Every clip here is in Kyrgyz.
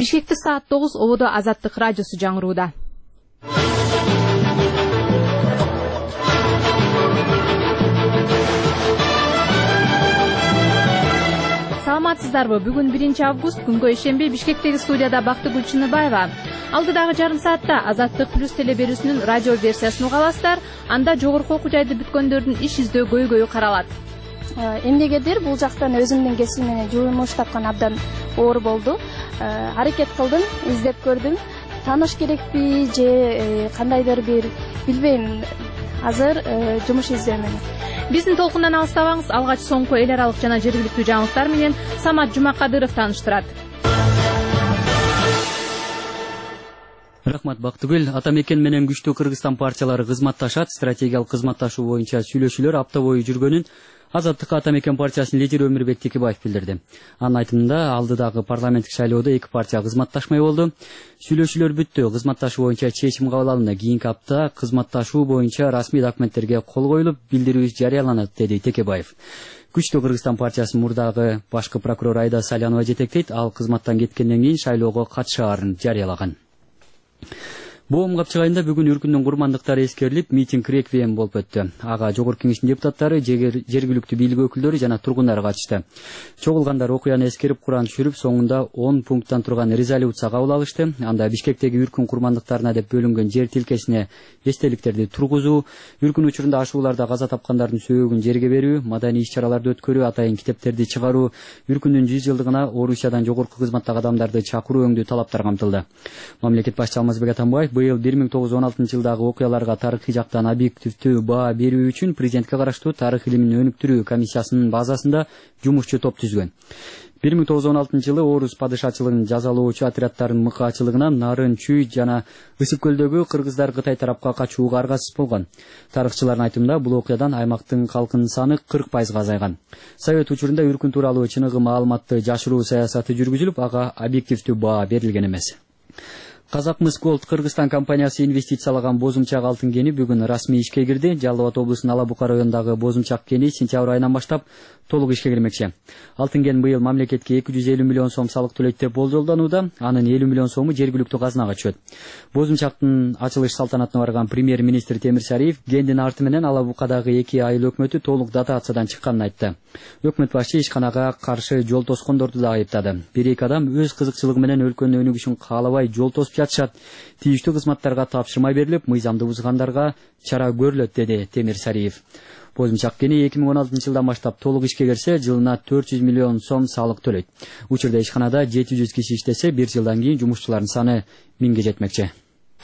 Бишкекте саат 9 ободо Азаттык радиосу жаңырууда. Саламатсыздарбы? Бүгүн 1 август, күнгө ишемби, Бишкектеги студияда Бактыгүл Чыныбаева. Алдыдагы жарым саатта Азаттык плюс телеберүүсүнүн радио версиясын угаласыздар. Анда жогорку окуу жайды бүткөндөрдүн иш издөө көйгөйү каралат. Эмнегедир бул жактан өзүмдүн кесибим менен жумуш тапкан абдан оор болду. Аракет кылдым, издеп көрдүм. Тааныш керекпи же кандайдыр бир билбейм. Азыр жумуш издөөмүн. Биздин толкундан алыстабаңыз, алгач соңку эл аралык жана жергиликтүү жаңылыктар менен Самат Жумакадыров тааныштырат. Рахмат Бактыгүл. Атамекен менен күчтүү Кыргызстан партиялары кызматташат. Стратегиялык кызматташуу боюнча сүйлөшүүлөр апта бою жүргөнүн Азаттык Атамекен партиясынын лидери Өмүрбек Текебаев билдирди. Анын айтымында алдыдагы парламенттик шайлоодо эки партия кызматташмай болду. Сүйлөшүүлөр бүттү. Кызматташуу боюнча чечим кабыл алынды. Кийинки апта кызматташуу боюнча расмий документтерге кол коюлуп, билдирүүбүз жарыяланат, деди Текебаев. Күчтүү Кыргызстан партиясынын мурдагы башкы прокурор Айда Салянова жетектейт. Ал кызматтан кеткенден кийин шайлоого катышаарын жарыялаган. Боом капчыгайында бүгүн үркүндүн курмандыктары эскерилип, митинг реквием болуп өттү. Ага жогорку кеңештин депутаттары, жергиликтүү бийлик өкүлдөрү жана тургундар катышты. Чогулгандар окуяны эскерип, Куран түшүрүп, соңунда 10 пункттан турган резолюция кабыл алышты. Анда Бишкектеги үркүн курмандыктарына деп бөлүнгөн жер тилкесине эстеликтерди тургузуу, үркүн учурунда ашууларда каза тапкандардын сөөгүн жерге берүү, маданий иш-чараларды өткөрүү, атайын китептерди чыгаруу, үркүндүн 100 жылдыгына Орусиядан жогорку кызматтагы адамдарды чакыруу өңдүү талаптар камтылды. Мамлекет башчысы Алмазбек Атамбаев быйыл 1916 жылдагы окуяларга тарыхый жактан объективдүү баа берүү үчүн президентке караштуу тарых илимин өнүктүрүү комиссиясынын базасында жумушчу топ түзгөн. 1916 жылы Орус падышачылыгынын жазалоочу отрядтарынын мыкаачылыгынан Нарын, Чүй жана Ысык көлдөгү кыргыздар Кытай тарапка качууга аргасыз болгон. Тарыхчылардын айтымында бул окуядан аймактын калкынын саны 40% азайган. Совет учурунда үркүн тууралуу чыныгы маалыматты жашыруу саясаты жүргүзүлүп, ага объективдүү баа берилген эмес. Казакмыс Голд Кыргызстан компаниясы инвестициялаган бозумчак алтын кени бүгүн расмий ишке кирди. Жалал Абад облусунун Ала Бука районундагы бозумчак кени сентябрь айынан баштап толук ишке кирмекчи. Алтын кен быйыл мамлекетке 250 миллион сом салык төлөйт деп болжолдонууда. Анын 50 миллион сому жергиликтүү казынага түшөт. Бозумчактын ачылыш салтанатына барган премьер-министр Темир Сариев кендин арты менен Ала Букадагы 2 айыл өкмөтү толук дотациядан чыкканын айтты. Өкмөт башчы ишканага каршы жол тоскондорду да айыптады. Бир-эки адам өз кызыкчылыгы менен өлкөнүн өнүгүшүн каалабай жол тосуп жатышат. Тийиштүү кызматтарга тапшырма берилип, мыйзамды бузгандарга чара көрүлөт, деди Темир Сариев. Бозумчак кени 2016 жылдан баштап толук ишке кирсе, жылына 400 миллион сом салык төлөйт. Учурда ишканада 700 киши иштесе, 1 жылдан кийин жумушчулардын саны 1000ге жетмекчи.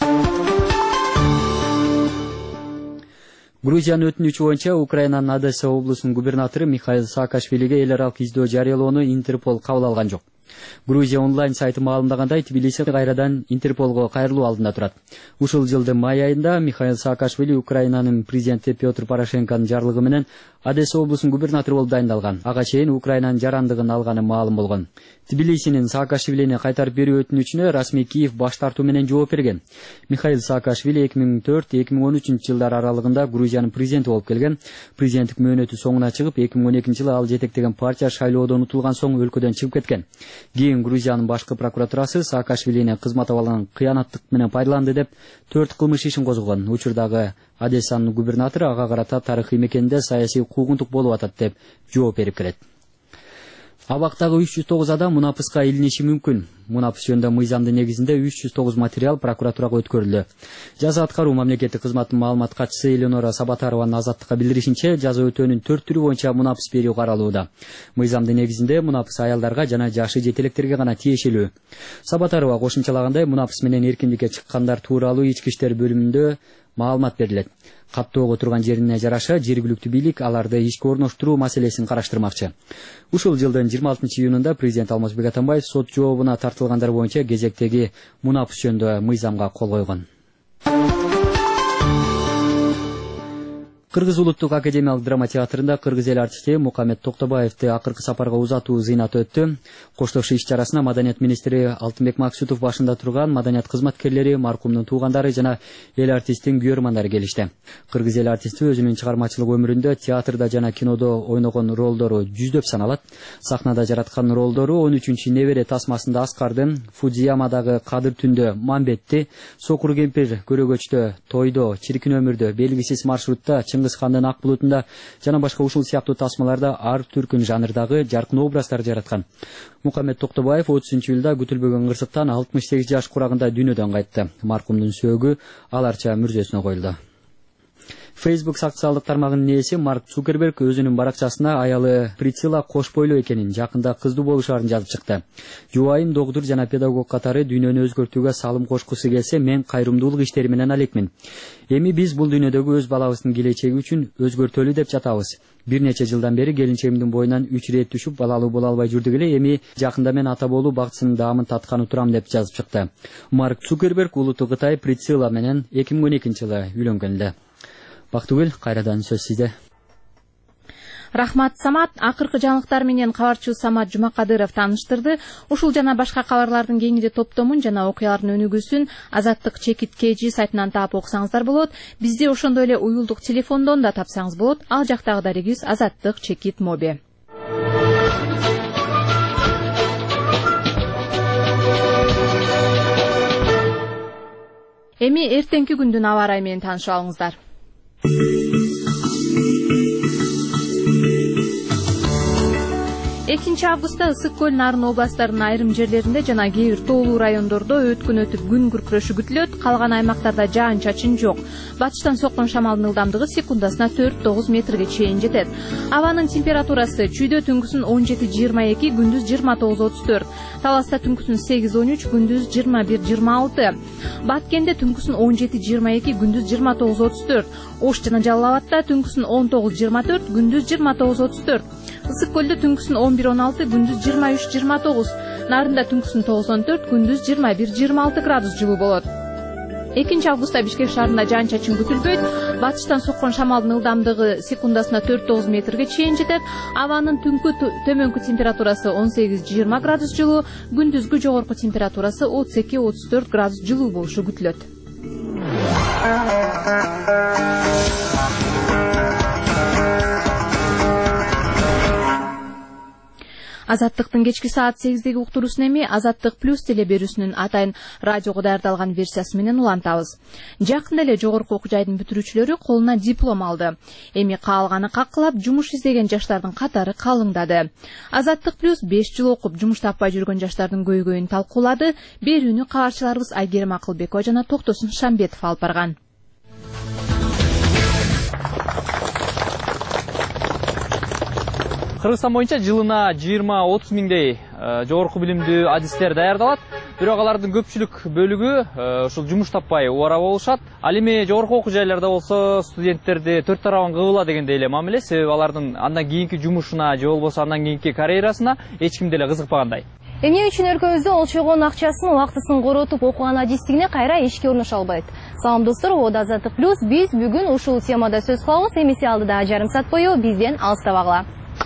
Грузиянын өтүнүчү боюнча Украинанын Одесса облусунун губернатору Михаил Саакашвилиге эл аралык издөө жарыялоону Интерпол кабыл алган жок. Грузия онлайн сайты маалымдагандай, Тбилиси кайрадан Интерполго кайрылуу алдында турат. Ушул жылдын май айында Михаил Саакашвили Украинанын президенти Петр Порошенконун жарлыгы менен Одесса облусунун губернатору болуп дайындалган. Ага чейин Украинанын жарандыгын алганы маалым болгон. Тбилисинин Саакашвилини кайтарып берүү өтүнүчүнө расмий Киев баш тартуу менен жооп берген. Михаил Саакашвили 2004-2013 жылдар аралыгында Грузиянын президенти болуп келген. Президенттик мөөнөтү соңуна чыгып, 2012 жылы ал жетектеген партия шайлоодон утулган соң өлкөдөн чыгып кеткен. Кийин Грузиянын башкы прокуратурасы Саакашвилини кызмат абалын кыянаттык менен пайдаланды деп 4 кылмыш ишин козгогон. Учурдагы Одессанын губернатору ага карата тарыхый мекенде саясий куугунтук болуп атат деп жооп берип келет. Абактагы 309 адам мунапыска илиниши мүмкүн. Мунапыс жөнүндө мыйзамдын негизинде 309 материал прокуратурага өткөрүлдү. Жаза аткаруу мамлекеттик кызматтын маалымат катчысы Эленора Сабатарованын Азаттыкка билдиришинче, жаза өтөөнүн 4 түрү боюнча мунапыс берүү каралууда. Мыйзамдын негизинде мунапыс аялдарга жана жашы жетелектерге гана тиешелүү. Сабатарова кошумчалагандай, мунапыс менен эркиндикке чыккандар тууралуу ички иштер бөлүмүндө маалымат берилет. Каттоого турган жерине жараша жергиликтүү бийлик аларды ишке орноштуруу маселесин караштырмакчы. Ушул жылдын 26 июнунда президент Алмазбек Атамбаев сот жообуна тартылгандар боюнча кезектеги мунапыс жөнүндө мыйзамга кол койгон. Кыргыз улуттук академиялык драма театрында кыргыз эл артисти Мукаммед Токтобаевди акыркы сапарга узатуу зыйнат өттү. Коштошуу иш-чарасына маданият министри Алтынбек Максутов башында турган маданият кызматкерлери, маркумдун туугандары жана эл артисттин күйөрмандары келишти. Кыргыз эл артисти өзүнүн чыгармачылык өмүрүндө театрда жана кинодо ойногон ролдору жүздөп саналат. Сахнада жараткан ролдору 13-чү небере тасмасында Аскарды, Фудзиямадагы Кадыр түндө Мамбетти, Сокур кемпир көрөгөчтө, Тойдо, Чиркин өмүрдө, Белгисиз маршрутта, Чыңгыз хандын Ак булутунда жана башка ушул сыяктуу тасмаларда ар түркүн жанрдагы жаркын образдар жараткан. Мукаммед Токтобаев 30-июлда күтүлбөгөн кырсыктан 68 жаш курагында дүйнөдөн кайтты. Маркумдун сөөгү аларча мүрзөсүнө коюлду. Facebook социалдык тармагынын ээси Марк Цукерберг өзүнүн баракчасына аялы Прицила кош бойлуу экенин, жакында кыздуу болушаарын жазып чыкты. Жубайым доктур жана педагог катары дүйнөнү өзгөртүүгө салым кошкусу келсе, мен кайрымдуулук иштери менен алекмин. Эми биз бул дүйнөдөгү өз балабыздын келечеги үчүн өзгөртөлү деп жатабыз. Бир нече жылдан бери келинчегимдин боюнан 3 ирет түшүп, балалуу боло албай жүрдүк эле, эми жакында мен ата болуу бактысынын даамын татканы турам деп жазып чыкты. Марк Цукерберг улуттук Кытай Прицила менен 2012-жылы үйлөнгөн эле. Бактыгүл, кайрадан сөз сизде. Рахмат, Самат. Акыркы жаңылыктар менен кабарчы Самат Жумакадыров тааныштырды. Ушул жана башка кабарлардын кеңири топтомун жана окуялардын өнүгүүсүн Азаттык чекит KG сайтынан таап окусаңыздар болот. Бизди ошондой эле уюлдук телефондон да тапсаңыз болот. Ал жактагы дарегибиз Азаттык чекит моби. Эми эртеңки күндүн аба ырайы менен таанышып алыңыздар. 2 августта Ысык көл Нарын областарынын айрым жерлеринде жана кээ бир тоолуу райондордо өткөн өтүп күн күркүрөшү күтүлөт. Калган аймактарда жаан-чачын жок. Батыштан соккон шамалдын ылдамдыгы секундасына 4-9 метрге чейин жетет. Абанын температурасы чүйдө түнкүсүн 17-22, күндүз 29-34. Таласта түнкүсүн 8-13, күндүз 21-26. Баткенде түнкүсүн 17-22, күндүз 29-34. Ош жана Жалал Абадта түнкүсүн 19-24, күндүз 29-34. Ысык көлдө түнкүсүн 11-16, күндүз 23-29. Нарында түнкүсүн 9-14, күндүз 21-26 градус жылуу болот. 2 августта Бишкек шаарында жаан-чачын күтүлбөйт. Батыштан соккон шамалдын ылдамдыгы секундасына 4-9 метрге чейин жетет. Абанын түнкү төмөнкү температурасы 18-20 градус жылуу, күндүзгү жогорку температурасы 32-34 градус жылуу болушу күтүлөт. Азаттыктын кечки саат 8-деги уктуруусун эми Азаттык плюс телеберүүсүнүн атайын радиого даярдалган версиясы менен улантабыз. Жакында эле жогорку окуу жайдын бүтүрүүчүлөрү колуна диплом алды. Эми каалганы каккылап, жумуш издеген жаштардын катары калыңдады. Азаттык плюс 5 жыл окуп жумуш таппай жүргөн жаштардын көйгөйүн талкуулады. Берүүнү кабарчыларыбыз Айгерим Акылбекова жана Токтосун Шамбетов алып барган. Кыргызстан боюнча жылына 20-30 миңдей жогорку билимдүү адистер даярдалат. Бирок алардын көпчүлүк бөлүгү ушул жумуш таппай убара болушат. Ал эми жогорку окуу жайларда болсо студенттерди төрт тарабын кыбыла дегендей эле мамиле, себеби алардын андан кийинки жумушуна же болбосо андан кийинки карьерасына эч ким деле кызыкпагандай. Эмне үчүн өлкөбүздө олчойгон акчасын, убактысын коротуп окуган адистигине кайра ишке орношо албайт? Салам достор, Ода Азаттык плюс биз бүгүн ушул темада сөз кылабыз. Эмесе алдыда жарым саат бою бизден алыстабагыла.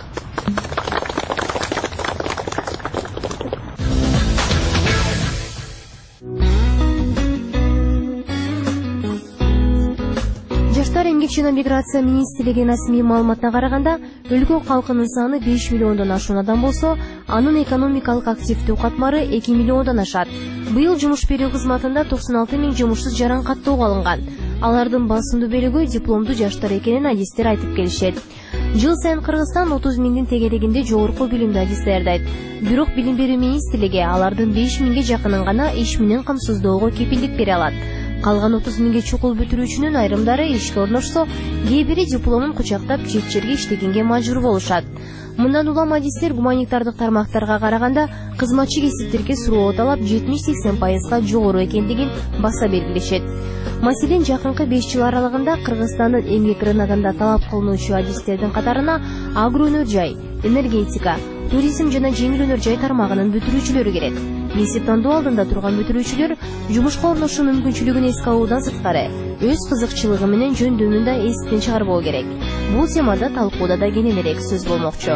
Жаштар эмгек жана миграция министрлигинин расмий маалыматына караганда, өлкө калкынын саны 5 миллиондон ашуунадан болсо, анын экономикалык активдүү катмары 2 миллиондон ашат. Быйыл жумуш берүү кызматында 96 миң жумушсуз жаран каттоого алынган. Алардын басымдуу бөлүгү дипломдуу жаштар экенин адистер айтып келишет. Жыл сайын Кыргызстан 30 миңдин тегерегинде жогорку билимдүү адис даярдайт. Бирок билим берүү министрлиги алардын 5 миңге жакынын гана иш менен камсыздоого кепилдик бере алат. Калган 30 миңге чукул бүтүрүүчүнүн айрымдары ишке орношсо, кээ бири дипломун кучактап чет жерге иштегенге мажбур болушат. Мындан улам адистер гуманитардык тармактарга караганда кызматчы кесиптерге суроо талап 70-80% жогору экендигин баса белгилешет. Маселен, жакынкы 5 жыл аралыгында Кыргызстандын эмгек рыногунда талап кылынуучу адистердин катарына агроөнөр жай, энергетика, туризм жана жеңил өнөр жай тармагынын бүтүрүүчүлөрү келет. Месип тандоо алдында турган бүтүрүүчүлөр жумушка орношуу мүмкүнчүлүгүн эске алуудан сырткары өз кызыкчылыгы менен жөндөмүн да эстен чыгарбоо керек. Бул темада талкууда да кененирээк сөз болмокчу.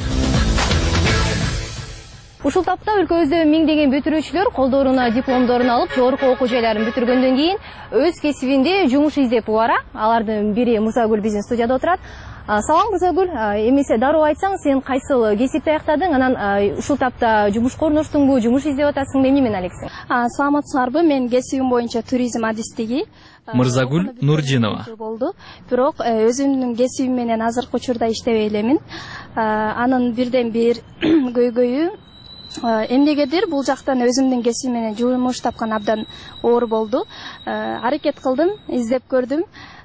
Ушул тапта өлкөбүздө миңдеген бүтүрүүчүлөр колдоруна дипломдорун алып, жогорку окуу жайларын бүтүргөндөн кийин өз кесибинде жумуш издеп убара. Алардын бири Мырзагүл биздин студияда отурат. Салам Мырзагүл, эмесе дароо айтсаң, сен кайсыл кесипти аяктадың, анан ушул тапта жумушка орноштуңбу, жумуш издеп атасың, эмне менен алексиң? Саламатсыңарбы? Мен кесибим боюнча туризм адистиги. Мырзагүл Нурдинова. Болду. Бирок өзүмдүн кесибим менен азыркы учурда иштебей элемин. Анын бирден бир көйгөйү эмнегедир бул жактан өзүмдүн кесибим менен жумуш тапкан абдан оор болду. Аракет кылдым, издеп көрдүм.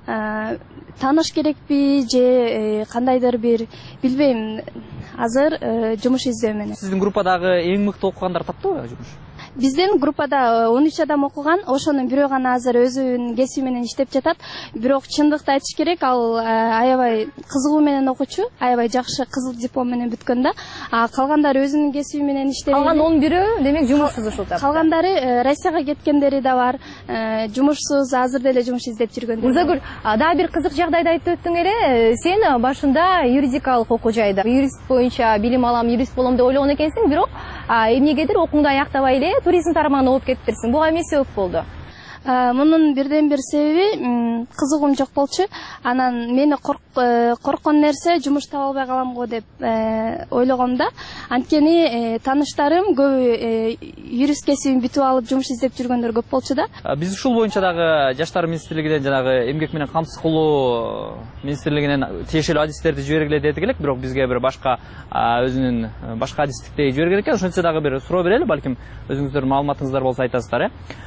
Таныш керекпи же кандайдыр бир билбейм, азыр жумуш издөө менен. Сиздин группадагы эң мыкты окугандар таптыбы жумуш? Биздин группада 13 адам окуган, ошонун бирөө гана азыр өзүнүн кесиби менен иштеп жатат. Бирок чындыкты айтыш керек, ал аябай кызыгуу менен окучу, аябай жакшы кызыл диплом менен бүткөн да. Калгандары өзүнүн кесиби менен иштеп. Калган 11-өө демек жумушсуз ушул тапта. Калгандары Россияга кеткендери да бар. Жумушсуз азыр деле жумуш издеп жүргөндөр. Мырзагүл, дагы бир кызык жагдайды айтып өттүң эле. Сен башында юридикалык окуу жайда юрист боюнча билим алам, юрист болом деп ойлогон экенсиң, бирок эмнегедир окууңду аяктабай эле туризм тармагына окуп кетиптирсиң. Буга эмне себеп болду? Мунун бирден бир себеби кызыгуум жок болчу. Анан мени корккон нерсе жумуш таба албай калам го деп ойлогомда. Анткени тааныштарым көбү юрист кесибин бүтүп алып жумуш издеп жүргөндөр көп болчу да. Биз ушул боюнча дагы Жаштар министрлигинен жанагы эмгек менен камсыз кылуу министрлигинен тиешелүү адистерди жибергиле дедик элек, бирок бизге бир башка өзүнүн башка адистиктеги жиберген экен. Ошентсе дагы бир суроо берели, балким өзүңүздөрдүн маалыматыңыздар болсо айтасыздар,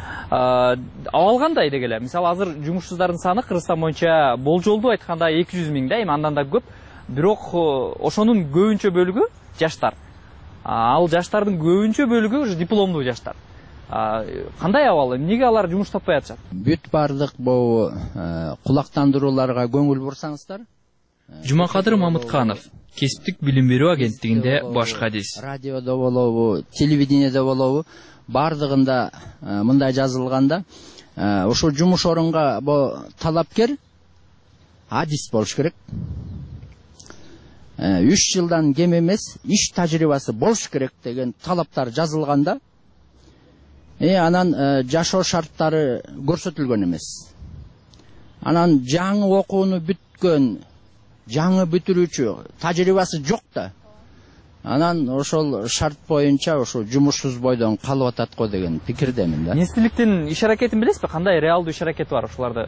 Абал кандай дегеле? Мисалы азыр жумушсуздардын саны Кыргызстан боюнча болжолдуу айтканда 200 000 да, эми андан да көп. Бирок ошонун көбүнчө бөлүгү жаштар. Ал жаштардын көбүнчө бөлүгү ушу дипломдуу жаштар. Кандай абал? Эмнеге алар жумуш таппай атышат? Бүт бардык бул кулактандырууларга көңүл бурсаңыздар. Жумакадыр Мамытканов, кесиптик билим берүү агенттигинде баш кадис. Радиодо болобу, телевидениеде болобу, бардыгында мындай жазылганда, ошо жумуш орунга талапкер адис болуш керек. 3 жылдан кем эмес иш тажрыйбасы болуш керек деген талаптар жазылганда, анан жашоо шарттары көрсөтүлгөн эмес. Анан жаңы окууну бүткөн, жаңы бүтүрүүчү тажрыйбасы жок да. Анан ошол шарт боюнча ошо жумушсуз бойдон калып атат го деген пикирдемин да. Министрликтин иш аракетин билесизби? Кандай реалдуу иш аракети бар ошоларды?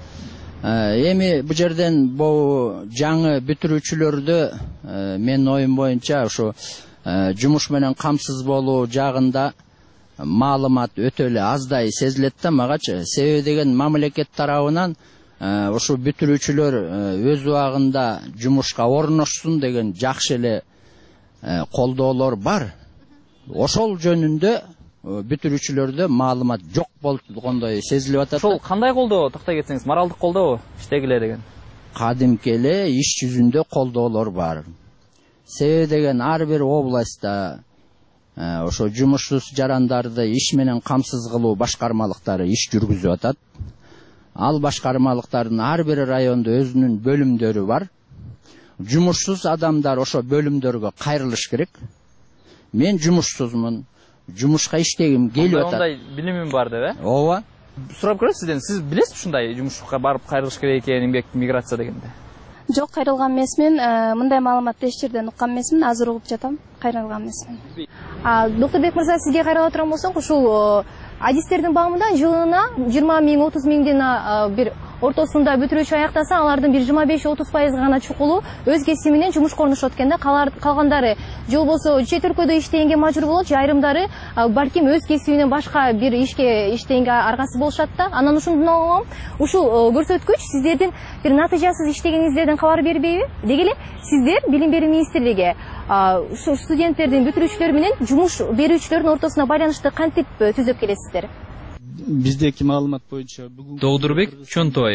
Эми бу жерден бул жаңы бүтүрүүчүлөрдү менин оюм боюнча ошо жумуш менен камсыз болуу жагында маалымат өтө эле аздай сезилет да магачы. Себеби деген мамлекет тарабынан ошо бүтүрүүчүлөр өз убагында жумушка орношсун деген жакшы эле колдоолор бар. Ошол жөнүндө бүтүрүүчүлөрдө маалымат жок болгондой сезилип атат. Ошол кандай колдоо, токтой кетсеңиз, моралдык колдообу иштегиле деген? Кадимки эле иш жүзүндө колдоолор бар. Себеби деген ар бир областта ошо жумушсуз жарандарды иш менен камсыз кылуу башкармалыктары иш жүргүзүп атат. Ал башкармалыктардын ар бир райондо өзүнүн бөлүмдөрү бар. Жумушсуз адамдар ошо бөлүмдөргө кайрылыш керек. Мен жумушсузмун, жумушка иштегим келип атат. Ондай билимим бар деп, Ооба. Сурап көрөт сизден, сиз билесизби ушундай жумушка барып кайрылыш керек экенин, эмгек миграция дегенде? Жок, кайрылган эмесмин. Мындай маалыматты эч жерден уккан эмесмин. Азыр угуп жатам. Кайрылган эмесмин. Доктурбек мырза, сизге кайрыла турган болсоң, ушул адистердин баамында жылына 20 000, 30 000ден бир ортосунда бүтүрүүчү аяктаса, алардын бир 25-30% гана чукулу өз кесиби менен жумушка орношот экен да. Калгандары же болбосо чет өлкөдө иштегенге мажбур болот, же айрымдары балким өз кесибинен башка бир ишке иштегенге аргасы болушат да. Анан ушундон алгам, ушул көрсөткүч сиздердин бир натыйжасыз иштегениңиздерден кабар бербейби? Деги эле сиздер Билим берүү министрлиги ушу студенттердин, бүтүрүүчүлөр менен жумуш берүүчүлөрдүн ортосуна байланышты кантип түзөп келесиздер? Биздеки маалымат боюнча Доудурбек Чонтоев,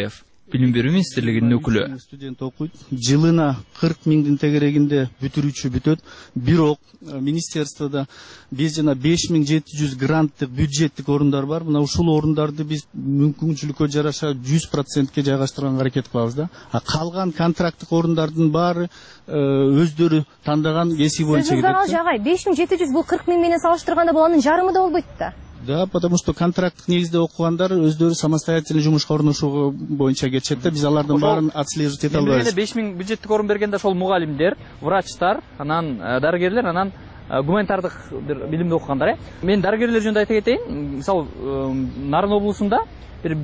Билим берүү министрлигинин өкүлү. Студент окуйт. Жылына 40 миңдин тегерегинде бүтүрүүчү бүтөт. Бирок министерствода биз жана 5700 гранттык бюджеттик орундар бар. Мына ушул орундарды биз мүмкүнчүлүккө жараша 100%ке жайгаштырганга аракет кылабыз да. Калган контракттык орундардын баары өздөрү тандаган кесип боюнча кетет. Сиз жагай 5700 бул 40 миң менен салыштырганда бул анын жарымы да болбойт да. Да, потому что контракттык негизде окугандар өздөрү самостоятельный жумушка орношуу боюнча кетишет да. Биз алардын баарын отслеживать эте албайбыз. 5000 бюджеттик орун бергенде ошол мугалимдер, врачтар, анан дарыгерлер, анан гуманитардык билимди окугандар. Мен дарыгерлер жөнүндө айта кетейин. Мисалы, Нарын облусунда бир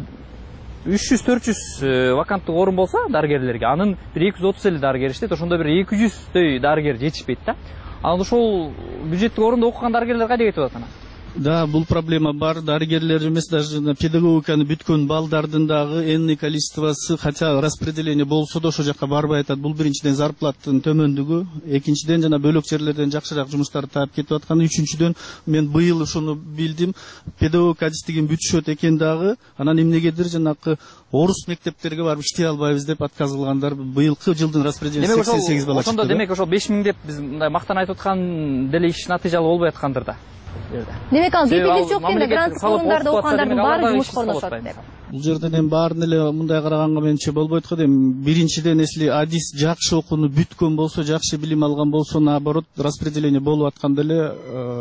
300-400 ваканттык орун болсо дарыгерлерге, анын бир 230 дарыгер иштейт, ошондо бир 200 дарыгер жетишпейт да. Анан ошол бюджеттик орунда окуган дарыгерлер кайда кетип атат анан? Да, бул проблема бар. Дарыгерлер эмес, даже педагогиканы бүткөн балдардын дагы энный количествосы, хотя распределение болсо да ошол жака барбай атат. Бул биринчиден зарплаттын төмөндүгү, экинчиден жана бөлөк жерлерден жакшыраак жумуштарды таап кетип атканы, үчүнчүдөн мен быйыл ушуну билдим, педагогика адистигин бүтүшөт экен дагы, анан эмнегедир жанакы орус мектептерге барып иштей албайбыз деп отказ кылгандар. Быйылкы жылдын распределениясы 88 бала чыкты. Ошондо демек ошол 5000 деп биз мындай мактан айтып аткан деле иш натыйжалуу болбой аткандыр да. Демек ал бекитип жок экен да, гранттык орундарда окугандардын баары жумушка орношот деп. Бул жерден эми баарын эле мындай караганга менче болбойт го дейм. Биринчиден если адис жакшы окууну бүткөн болсо, жакшы билим алган болсо, наоборот, распределение болуп атканда эле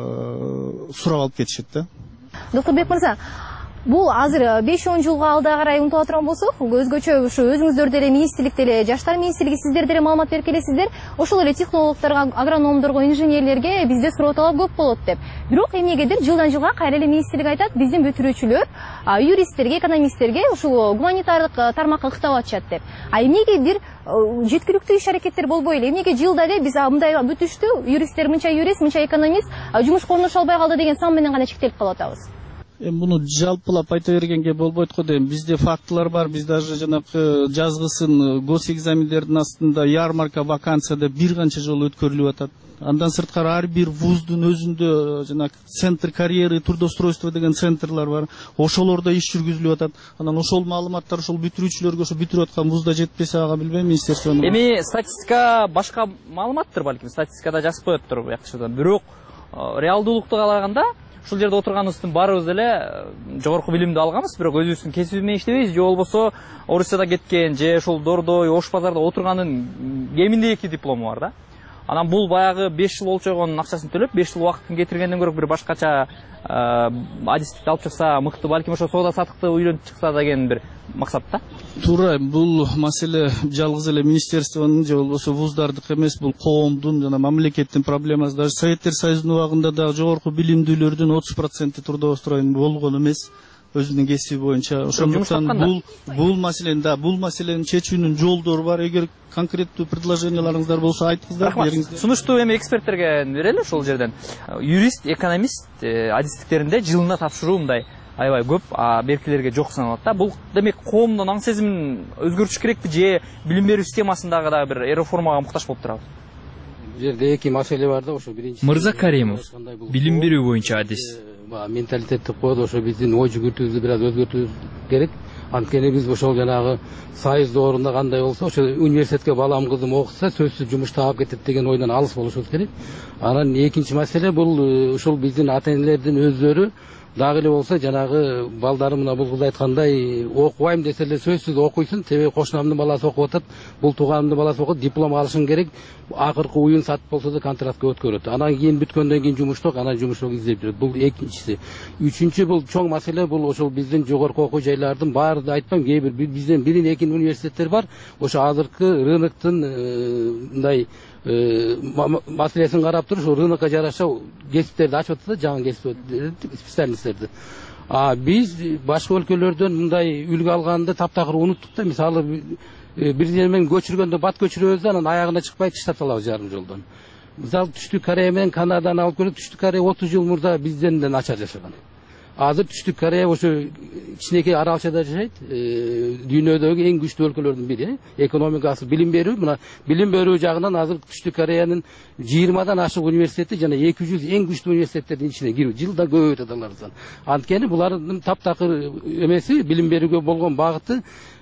сурап алып кетишет да. Доктурбек мырза, бул азыр 5-10 жылга алда карай умтула турган болсок, өзгөчө ушу өзүңүздөр деле министрликте эле, жаштар министрлиги сиздер деле маалымат берип келесиздер. Ошол эле технологдорго, агрономдорго, инженерлерге бизде суроо талап көп болот деп. Бирок эмнегедир жылдан жылга кайра эле министрлик айтат, биздин бүтүрүүчүлөр юристтерге, экономисттерге ушул гуманитардык тармакка ыктап атышат деп. Эмнегедир жеткиликтүү иш аракеттер болбой эле, эмнеге жылда эле биз мындай бүтүштү, юристтер мынча юрист, мынча экономист жумушка орношо албай калды деген сан менен гана чектелип калып атабыз. Муну жалпылап айта бергенге болбойт го дейм. Бизде фактылар бар. Биз даже жанакы жазгысын госэкзамендердин астында ярмарка, вакансия деп бир канча жолу өткөрүлүп атат. Андан сырткары ар бир вуздун өзүндө жанакы центр карьеры, трудоустройство деген центрлар бар. Ошолордо иш жүргүзүлүп атат. Анан ошол маалыматтар ошол бүтүрүүчүлөргө, ошо бүтүрүп аткан вузда жетпесе, ага билбейм, министерствонун. Эми статистика башка маалыматтыр, балким статистикада жазып коёттур жакшыдан. Бирок реалдуулукту караганда ушул жерде отурганыбыздын баарыбыз эле жогорку билимди алганбыз, бирок өзүбүздүн кесиби менен иштебейбиз, же болбосо Орусияда кеткен, же ушул Дордой, Ош базарда отурганын кеминде 2 диплому бар да. Анан бул баягы 5 жыл олчогонун акчасын төлөп, 5 жыл убакытын кетиргенден көрө бир башкача адистикти алып чыкса мыкты, балким ошо соода сатыкты үйлөнүп чыкса деген бир максат да. Туура, бул маселе жалгыз эле министерствонун же болбосо вуздардык эмес, бул коомдун жана мамлекеттин проблемасы. Даже Советтер Союзунун убагында дагы жогорку билимдүүлөрдүн 30% трудоустроен болгон эмес өзүнүн кесиби боюнча. Ошондуктан бул маселени чечүүнүн жолдору бар. Эгер конкреттүү предложенияларыңыздар болсо айтыңыздар, бериңиздер. Сунуштуу эми эксперттерге берели ушул жерден. Юрист, экономист адистиктеринде жылына тапшыруу мындай аябай көп, беркилерге жок саналат да. Бул демек коомдун аң сезимин өзгөртүш керекпи, же билим берүү системасындагы дагы бир реформага муктаж болуп турабы? Бул жерде эки маселе бар да, ошо биринчи. Мырза Каримов, билим берүү боюнча адис. Менталитеттик код, ошо биздин ой жүгүртүүбүздү бир аз өзгөртүү керек. Анткени биз ошол жанагы сайыз доорунда кандай болсо, ошо университетке балам кызым окуса, сөзсүз жумуш таап кетет деген ойдон алыс болушубуз керек. Анан экинчи маселе бул ушул биздин ата-энелердин өздөрү дагы эле болсо жанагы балдары мына бул кыз айткандай окубайм десе эле сөзсүз окуйсун, себеби кошунамдын баласы окуп атат, бул тууганымдын баласы окуп, диплом алышың керек, акыркы уюн сатып болсо да контрактка өткөрөт. Анан кийин бүткөндөн кийин жумушток, анан жумушток издеп жүрөт. Бул экинчиси. Үчүнчү бул чоң маселе, бул ошол биздин жогорку окуу жайлардын баарды айтпайм, кээ бир бизден бирин экин университеттер бар. Ошо азыркы рыноктун мындай маселесин карап туруп, ошо рынокко жараша кесиптерди ачып атат да, жаңы кесип специалисттерди. Биз башка өлкөлөрдөн мындай үлгү алганды таптакыр унуттук да. Мисалы бир жерден көчүргөндө бат көчүрөбүз да, анан аягына чыкпай таштап алабыз жарым жолдон. Мисалы Түштүк Корея менен Канаданы алып көрөт. Түштүк Корея 30 жыл мурда бизден начар жашаган. Азыр Түштүк Корея ошо кичинекей аралчада жашайт. Дүйнөдөгү эң күчтүү өлкөлөрдүн бири. Экономикасы, билим берүү, мына билим берүү жагынан азыр Түштүк Кореянын 20дан ашык университети жана 200 эң күчтүү университеттердин ичине кирип, жылда көбөйтөт алар сан. Анткени булардын таптакыр эмеси, билим берүүгө болгон багыты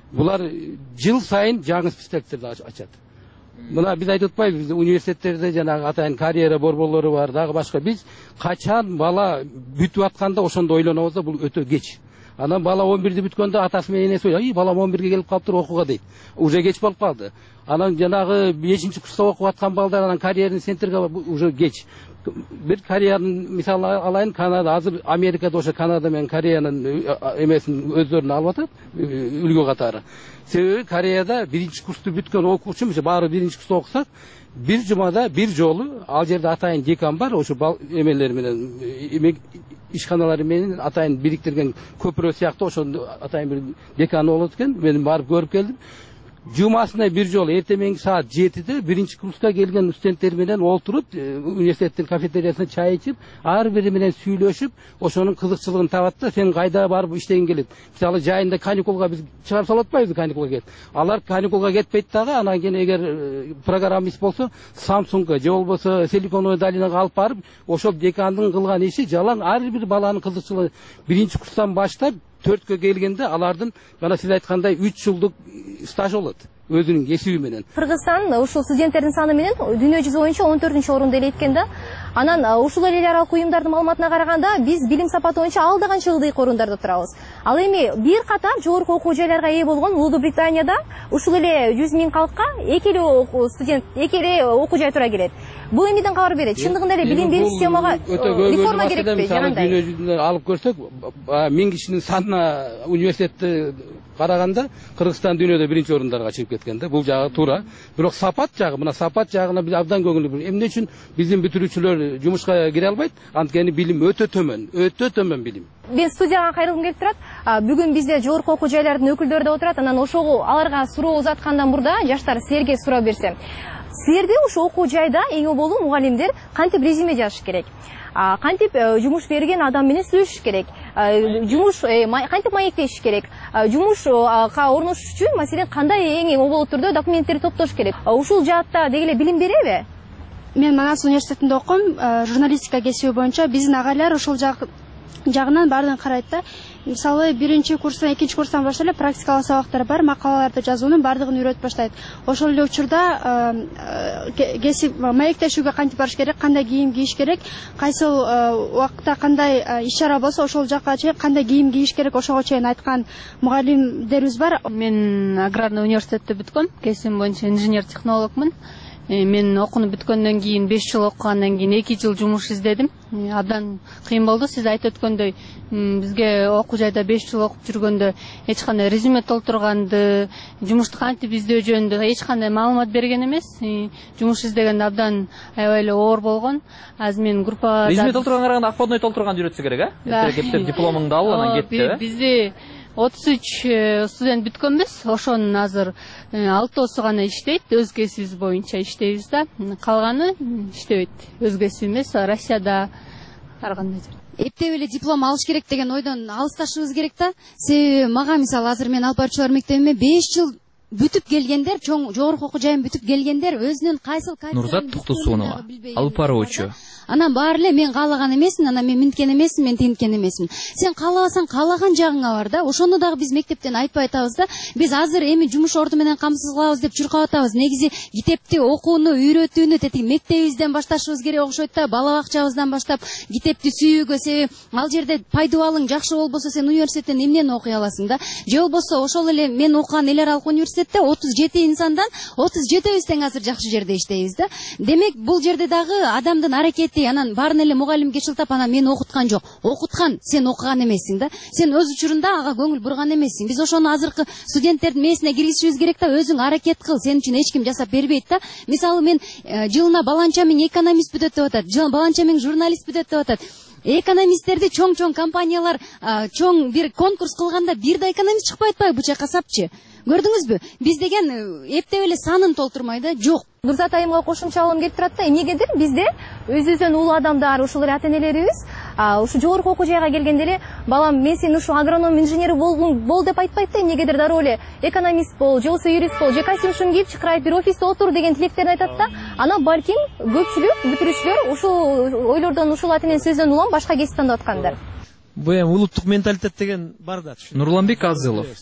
Булар жыл сайын жаңы специалисттерди ачат. Мына биз айтып атпайбыз, биз университеттерде жанагы атайын карьера борборлору бар, дагы башка. Биз качан бала бүтүп атканда ошондо ойлонобуз да, бул өтө кеч. Анан бала 11-ди бүткөндө атасы менен энеси ойлойт, балам 11-ге келип калыптыр окууга дейт. Уже кеч болуп калды. Анан жанагы 5-курста окуп аткан балдар анан карьерный центрге уже кеч. Бир Кореянын мисалы алайын, Канада азыр Америкада ошо Канада менен Кореянын эмесин өздөрүнө алып атат, үлгү катары. Себеби Кореяда 1-курсту бүткөн окуучу, баары 1-курста окусак, бир жумада бир жолу ал жерде атайын декан бар, ошо эмелер менен ишканалары менен атайын бириктирген көпүрө сыяктуу ошондо атайын бир деканы болот экен. Мен барып көрүп келдим. Жумасына бир жолу эртең мененки саат 7-де 1-курска келген студенттер менен олтуруп, университеттин кафетериясында чай ичип, ар бири менен сүйлөшүп, ошонун кызыкчылыгын табат да, сен кайда барып иштегиң келет. Мисалы жайында каникулга биз чыгарып салып атпайбызбы, каникулга кет. Алар каникулга кетпейт дагы, анан кийин эгер программист болсо, Самсунга же болбосо Силиконовая долинага алып барып, ошол декандын кылган иши жалаң ар бир баланын кызыкчылыгы 1-курстан баштап 4-кө келгенде алардын бана сиз айткандай 3 жылдык стаж болот өзүнүн кесиби менен. Кыргызстан ушул студенттердин саны менен дүйнө жүзү боюнча 14-орунду ээлейт да. Анан ушул эл аралык уюмдардын маалыматына караганда биз билим сапаты боюнча алдыганча ылдыйкы орундарда турабыз. Ал эми бир катар жогорку окуу жайларга ээ болгон Улуу Британияда ушул эле 100 000 калкка эки эле окуу жай тура келет. Бул эмнеден кабар берет? Чындыгында эле билим берүү системага реформа керекпи? Дүйнө жүзүндө алып көрсөк, 1000 кишинин санына университетти караганда Кыргызстан дүйнөдө 1-орундарга чыгып кеткен да. Бул жагы туура. Бирок сапат жагы, мына сапат жагына биз абдан көңүл бурабыз. Эмне үчүн биздин бүтүрүүчүлөр жумушка кире албайт? Анткени билим өтө төмөн билим. Мен студияга кайрылгым келип турат. Бүгүн бизде жогорку окуу жайлардын өкүлдөрү да отурат. Анан ошого аларга суроо узаткандан мурда жаштар силерге суроо берсем. Силерде ушу окуу жайда эң болуу мугалимдер кантип резюме жазыш керек? Кантип жумуш берген адам менен сүйлөшүш керек? Жумуш кантип маектеш керек? Жумушка орношуш үчүн маселен кандай эң оболуу түрдө документтерди топтош керек? Ушул жаатта деги эле билим береби? Мен Манас университетинде окуйм, журналистика кесиби боюнча биздин агайлар ушул жагынан баардыгын карайт да. Мисалы 1-курстан 2-курстан баштап практикалык сабактар бар, макалаларды жазуунун баардыгын үйрөтүп баштайт. Ошол эле учурда маектешүүгө кантип барыш керек, кандай кийим кийиш керек, кайсыл убакытта кандай иш-чара болсо ошол жакка чейин кандай кийим кийиш керек, ошого чейин айткан мугалимдерибиз бар. Мен аграрный университетти бүткөм, кесибим боюнча инженер-технологмун. Мен окууну бүткөндөн кийин 5 жыл окугандан кийин 2 жыл жумуш издедим. Абдан кыйын болду. Сиз айтып өткөндөй, бизге окуу жайда 5 жыл окуп жүргөндө эч кандай резюме толтурганды, жумушту кантип издөө жөнүндө эч кандай маалымат берген эмес. Жумуш издегенде абдан аябай эле оор болгон. Азыр мен группада резюме толтурганга караганда акподной толтурганды үйрөтсө керек, а? Кептеп дипломуңду ал, анан кетти. Бизде 33 студент бүткөнбүз. Ошонун азыр 6 гана иштейт, өз кесибибиз боюнча иштейбиз да. Калганы иштебейт. Өз кесиби эмес, Россияда ар кандай жерде. Эптеп эле диплом алыш керек деген ойдон алысташыбыз керек да. Себеби мага мисалы азыр мен алып баруучулар мектебиме 5 жыл бүтүп келгендер, чоң жогорку окуу жайын бүтүп келгендер өзүнүн кайсыл Нурзат Туктусунова, алып баруучу. Анан баары эле мен каалаган эмесмин, анан мен минткен эмесмин, мен тинткен эмесмин. Сен каалабасаң каалаган жагыңа бар да. Ошону дагы биз мектептен айтпай атабыз да. Биз азыр эми жумуш орду менен камсыз кылабыз деп чуркап атабыз. Негизи китепти окууну, үйрөтүүнү тети мектебибизден башташыбыз керек окшойт да. Бала бакчабыздан баштап китепти сүйүүгө, себеби ал жерде пайдубалың жакшы болбосо сен университеттен эмнени окуй аласың да. Же болбосо ошол эле мен окуган эл аралык университетте 37 инсандан 37биз тең азыр жакшы жерде иштейбиз да. Демек бул жерде дагы адамдын аракети, анан баарын эле мугалимге шылтап анан мени окуткан жок. Окуткан, сен окуган эмессиң да. Сен өз учурунда ага көңүл бурган эмессиң. Биз ошону азыркы студенттердин мээсине киргизишибиз керек да. Өзүң аракет кыл, сен үчүн эч ким жасап бербейт да. Мисалы мен жылына баланча миң экономист бүтөт деп атат, баланча миң журналист бүтөт деп атат. Экономисттерди чоң компаниялар чоң бир конкурс кылганда бир да экономист чыкпай атпайбы буча касапчы? Көрдүңүзбү? Биз деген эптеп эле санын толтурмай да, жок. Нурзат айымга кошумчалыгым келип турат да, эмнегедир бизде өзүбүздөн улуу адамдар, ушул эле ата-энелерибиз ушу жогорку окуу жайга келгенде эле балам мен сен ушу агроном инженер бол деп айтпайт да, эмнегедир дароо эле экономист бол, же болбосо юрист бол, же костюм шум кийип чыкырайып бир офисте отур деген тилектерин айтат да. Анан балким көпчүлүк бүтүрүүчүлөр ушул ойлордон, ушул ата-эненин сөзүнөн улам башка кесип тандап аткандар. Бул эми улуттук менталитет деген бар да. Нурланбек Азылов.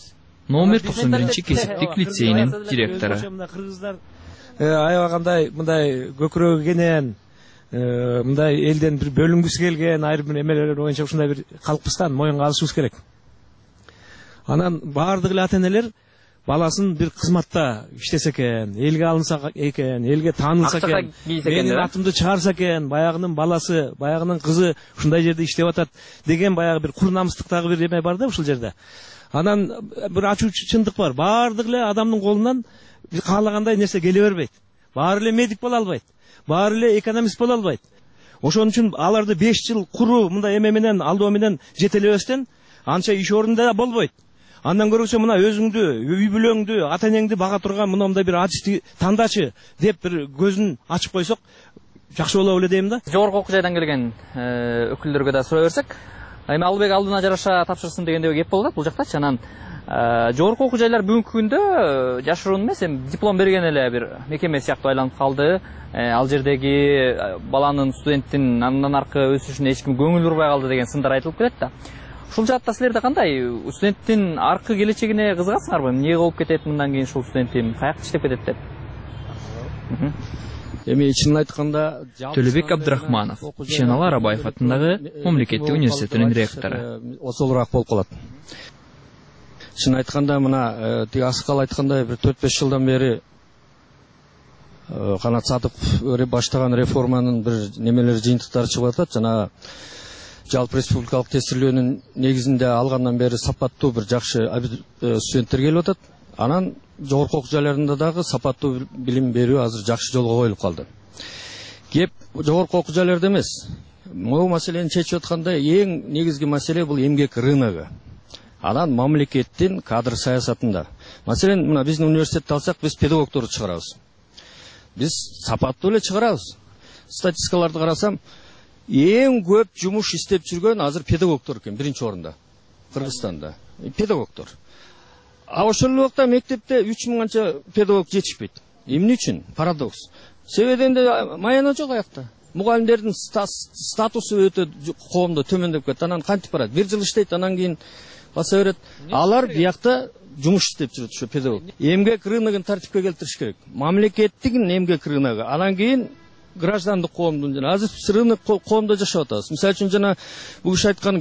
номер 91 кесиптик лицейинин директору. Аябагандай мындай көкүрөгү мындай элден бир бөлүнгүсү келген айрым бир эмелер боюнча ушундай бир калкпыздан моюнга алышыбыз керек. Анан баардык эле ата-энелер баласын бир кызматта иштесе экен, элге алынса экен, элге таанылса экен, менин атымды чыгарса экен, баягынын баласы, баягынын кызы ушундай жерде иштеп атат деген баягы бир кур намыстыктагы бир эме бар да ушул жерде. Анан бир ачууччундук бар. Баардык эле адамдын колунан каалагандай нерсе келе бербейт. Баары эле медик боло албайт. Баары эле экономист боло албайт. Ошон үчүн аларды 5 жыл куруу мындай эме менен алдоо менен жетелебестен анча иш орунда болбойт. Андан көрүүсө мына өзүңдү, үй бүлөңдү, ата-энеңди бага турган мындай бир адисти тандачы деп бир көзүн ачып койсок жакшы болобу эле дейм да. Жогорку окуу жайдан келген өкүлдөргө да сурай берсек, эми Албек алдына жараша тапшырсын дегенде кеп болду бул жакта. Анан жогорку окуу жайлар бүгүнкү күндө жашыруун эмес, эми диплом берген эле бир мекеме сыяктуу айланып калды. Ал жердеги баланын, студенттин андан аркы өсүшүнө эч ким көңүл бурбай калды деген сындар айтылып келет да. Ушул жаатта силерде кандай? Студенттин аркы келечегине кызыгасыңарбы? Эмне болуп кетет мындан кийин ушул студентим? Каякта иштеп кетет деп? Эми чынын айтканда Төлөбек Абдрахманов, Ишеналы Арабаев атындагы мамлекеттик университетинин ректору. Осолураак болуп калат. Чынын айтканда мына тиги Аскал айткандай бир 4-5 жылдан бери Канат Садыков баштаган реформанын бир немелери жыйынтыктары чыгып атат. Жана жалпы республикалык тестирлөөнүн негизинде алгандан бери сапаттуу бир жакшы студенттер келип атат. Анан жогорку окуу жайларында дагы сапаттуу билим берүү азыр жакшы жолго коюлуп калды. Кеп жогорку окуу жайларда эмес. Могу маселени чечип атканда эң негизги маселе бул эмгек рыногу. Анан мамлекеттин кадр саясатында. Маселен, мына биздин университетти алсак, биз педагогдорду чыгарабыз. Биз сапаттуу эле чыгарабыз. Статистикаларды карасам, эң көп жумуш иштеп жүргөн азыр педагогдор экен, биринчи орунда. Кыргызстанда педагогдор. А ошол эле убакта мектепте 3000 канча педагог жетишпейт. Эмне үчүн? Парадокс. Себебинде маяна жок аякта. Мугалимдердин статусу өтө коомдо төмөндөп кетти. Анан кантип барат? 1 жыл иштейт, анан кийин баса берет. Алар биякта жумуш иштеп жүрөт ошо педагог. Эмгек рыногун тартипке келтириш керек. Мамлекеттин эмгек рыногу. Анан кийин граждандык коомдун жана азыр биз рынок коомдо жашап атабыз. Мисалы үчүн жана бул киши айткан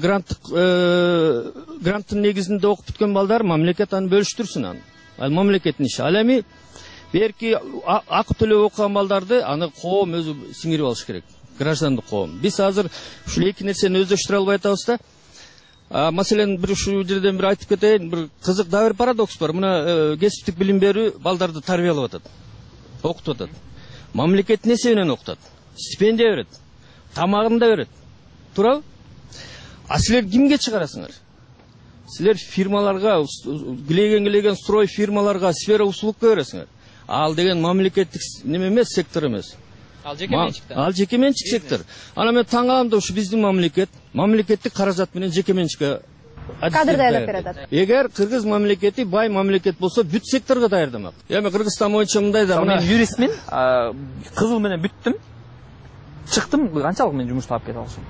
гранттын негизинде окуп бүткөн балдар мамлекет аны бөлүштүрсүн аны. Ал мамлекеттин иши. Ал эми берки акы төлөп окуган балдарды аны коом өзү сиңирип алыш керек. Граждандык коом. Биз азыр ушул эки нерсени өздөштүрө албай атабыз да. Маселен бир ушул жерден бир айтып кетейин, бир кызык да бир парадокс бар. Мына кесиптик билим берүү балдарды тарбиялап атат. Окутуп атат. Мамлекет не себебинен окутат? Стипендия берет. Тамагын да берет. Туурабы? А силер кимге чыгарасыңар? Силер фирмаларга, килеген строй фирмаларга, сфера услугка бересиңер. Ал деген мамлекеттик неме эмес, сектор эмес. Ал жеке менчик. Ал жеке менчик сектор. Ана мен таң калам да ушу биздин мамлекеттик каражат менен жеке менчикке кадр даярдап берет. Эгер кыргыз мамлекети бай мамлекет болсо бүт секторго даярдамак. Эми Кыргызстан боюнча мындай да. Мен юристмин, кызыл менен бүттүм. Чыктым, канчалык мен жумуш таап кете алышым?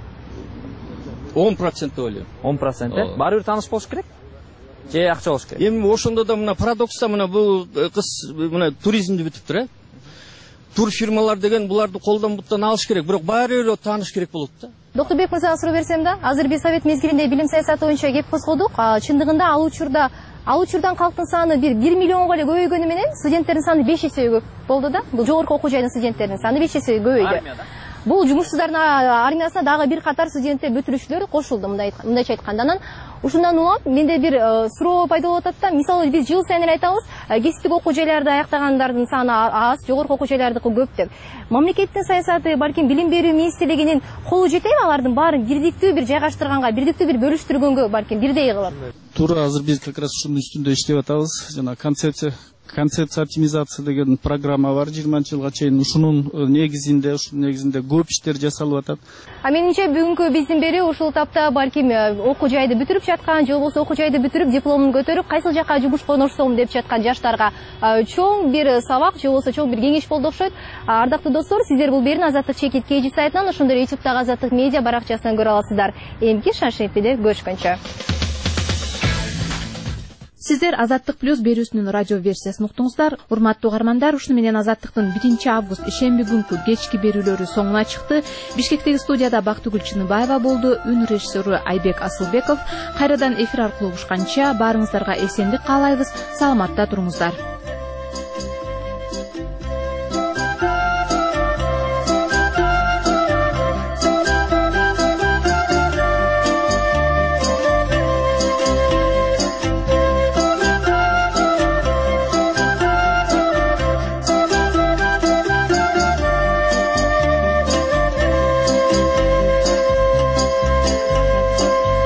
10% деп ойлойм. 10%. Баары бир тааныш болуш керек? Же акча болуш керек? Эми ошондо да мына парадокста мына бул кыз мына туризмди бүтүптүр, тур фирмалар деген буларды колдон буттан алыш керек, бирок баары бир тааныш керек болот да. Доктурбек мырзага суроо берсем да, азыр биз совет мезгилинде билим саясаты боюнча кеп козгодук. Чындыгында ал учурдан калктын саны 1 миллионго эле көбөйгөнү менен студенттердин саны 5 эсе көп болду да. Бул жогорку окуу жайдын студенттеринин саны 5 эсе көбөйдү. Бул жумушсуздардын армиясына дагы бир катар студенттер бүтүрүүчүлөр кошулду, мындайча айтканда. Анан ушундан улам менде бир суроо пайда болуп атат да. Мисалы биз жыл сайын айтабыз, кесиптик окуу жайларды аяктагандардын саны аз, жогорку окуу жайлардыкы көп деп. Мамлекеттин саясаты, балким билим берүү министрлигинин колу жетеби алардын баарын бирдиктүү бир жайгаштырганга, бирдиктүү бир бөлүштүргөнгө, балким бирдей кылып? Туура азыр биз как раз ушунун үстүндө иштеп атабыз. Жана концепция оптимизация деген программа бар 20-жылга чейин. Ушунун негизинде көп иштер жасалып атат. Менимче бүгүнкү биздин берүү ушул тапта балким окуу жайды бүтүрүп жаткан, же болбосо окуу жайды бүтүрүп дипломун көтөрүп кайсыл жака жумушка орношсом деп жаткан жаштарга чоң бир сабак, же болбосо чоң бир кеңеш болду окшойт. Ардактуу достор, сиздер бул берүүнү Азаттык Чекит KG сайтынан, ошондой YouTube'дагы Азаттык медиа баракчасынан көрө аласыздар. Эмки Шаршемпиде көрүшкөнчө. Сиздер Азаттык плюс берүүсүнүн радио версиясын уктуңуздар. Урматтуу угармандар, ушуну менен Азаттыктын 1 август ишемби күнкү кечки берүүлөрү соңуна чыкты. Бишкектеги студияда Бактыгүл Чыныбаева болду, үн режиссеру Айбек Асылбеков. Кайрадан эфир аркылуу угушканча баарыңыздарга эсендик каалайбыз. Саламатта туруңуздар.